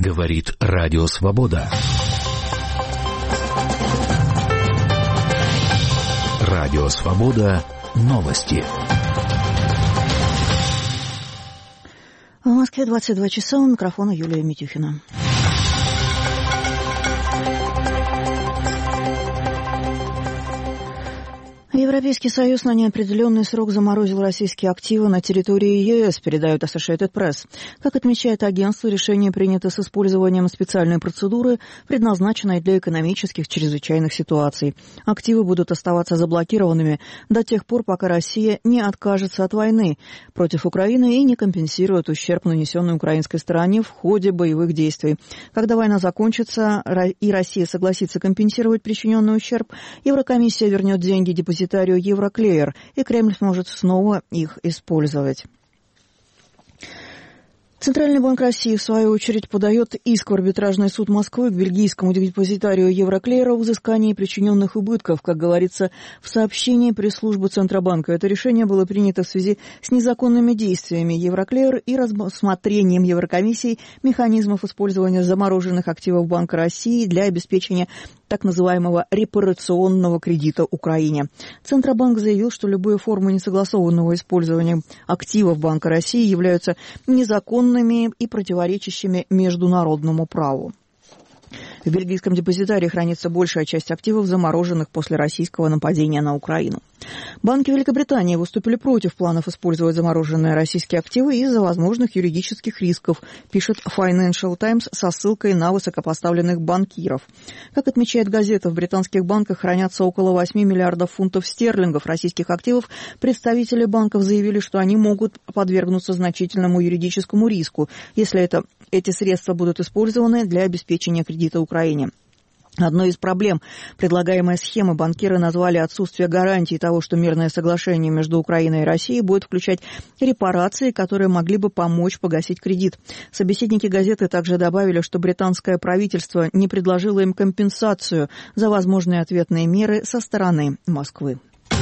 Говорит Радио Свобода. Радио Свобода. Новости. В Москве 22 часа. У микрофона Юлия Митюхина. Европейский Союз на неопределенный срок заморозил российские активы на территории ЕС, передает Associated Press. Как отмечает агентство, решение принято с использованием специальной процедуры, предназначенной для экономических чрезвычайных ситуаций. Активы будут оставаться заблокированными до тех пор, пока Россия не откажется от войны против Украины и не компенсирует ущерб, нанесенный украинской стороне в ходе боевых действий. Когда война закончится и Россия согласится компенсировать причиненный ущерб, Еврокомиссия вернет деньги депозитарию Евроклеер, и Кремль сможет снова их использовать. Центральный банк России, в свою очередь, подает иск в арбитражный суд Москвы к бельгийскому депозитарию Евроклеера в взыскании причиненных убытков, как говорится в сообщении пресс-службы Центробанка. Это решение было принято в связи с незаконными действиями Евроклеер и рассмотрением Еврокомиссией механизмов использования замороженных активов Банка России для обеспечения так называемого репарационного кредита Украине. Центробанк заявил, что любые формы несогласованного использования активов Банка России являются незаконными и противоречащими международному праву. В бельгийском депозитарии хранится большая часть активов, замороженных после российского нападения на Украину. Банки Великобритании выступили против планов использовать замороженные российские активы из-за возможных юридических рисков, пишет Financial Times со ссылкой на высокопоставленных банкиров. Как отмечает газета, в британских банках хранятся около 8 миллиардов фунтов стерлингов российских активов. Представители банков заявили, что они могут подвергнуться значительному юридическому риску, если эти средства будут использованы для обеспечения кредита Украине. Одной из проблем предлагаемой схемы банкиры назвали отсутствие гарантии того, что мирное соглашение между Украиной и Россией будет включать репарации, которые могли бы помочь погасить кредит. Собеседники газеты также добавили, что британское правительство не предложило им компенсацию за возможные ответные меры со стороны Москвы.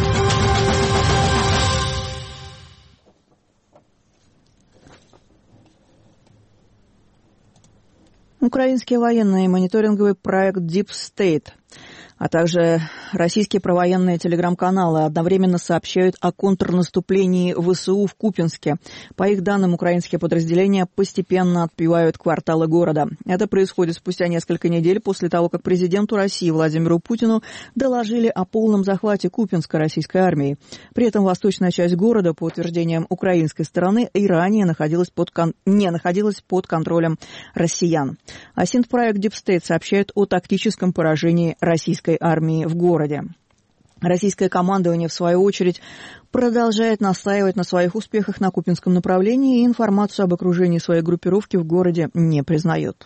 Украинские военные, мониторинговый проект Deep State, а также российские провоенные телеграм-каналы одновременно сообщают о контрнаступлении ВСУ в Купянске. По их данным, украинские подразделения постепенно отбивают кварталы города. Это происходит спустя несколько недель после того, как президенту России Владимиру Путину доложили о полном захвате Купянска российской армией. При этом восточная часть города, по утверждениям украинской стороны, и ранее не находилась под контролем россиян. А синтпроект Deep State сообщает о тактическом поражении российской армии в городе. Российское командование, в свою очередь, продолжает настаивать на своих успехах на Купянском направлении и информацию об окружении своей группировки в городе не признает.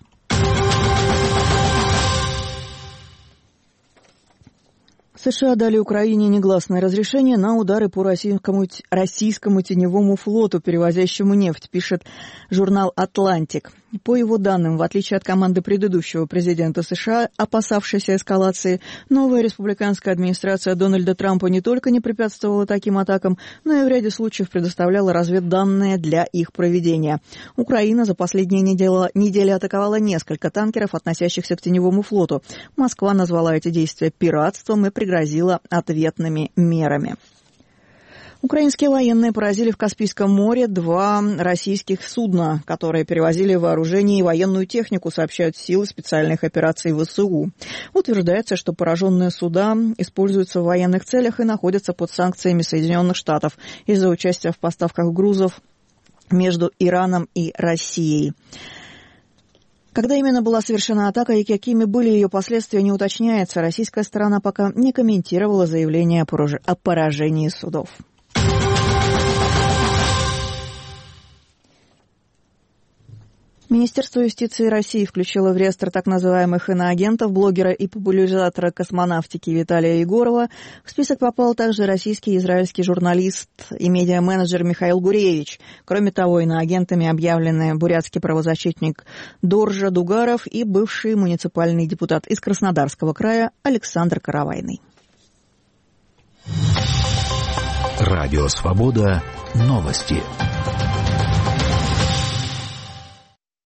США дали Украине негласное разрешение на удары по российскому теневому флоту, перевозящему нефть, пишет журнал «Атлантик». По его данным, в отличие от команды предыдущего президента США, опасавшейся эскалации, новая республиканская администрация Дональда Трампа не только не препятствовала таким атакам, но и в ряде случаев предоставляла разведданные для их проведения. Украина за последние недели атаковала несколько танкеров, относящихся к теневому флоту. Москва назвала эти действия пиратством и пригрозила ответными мерами. Украинские военные поразили в Каспийском море 2 российских судна, которые перевозили вооружение и военную технику, сообщают силы специальных операций ВСУ. Утверждается, что пораженные суда используются в военных целях и находятся под санкциями Соединенных Штатов из-за участия в поставках грузов между Ираном и Россией. Когда именно была совершена атака и какими были ее последствия, не уточняется. Российская сторона пока не комментировала заявление о поражении судов. Министерство юстиции России включило в реестр так называемых иноагентов блогера и популяризатора космонавтики Виталия Егорова. В список попал также российский и израильский журналист и медиа-менеджер Михаил Гуревич. Кроме того, иноагентами объявлены бурятский правозащитник Доржа Дугаров и бывший муниципальный депутат из Краснодарского края Александр Каравайный. Радио Свобода. Новости.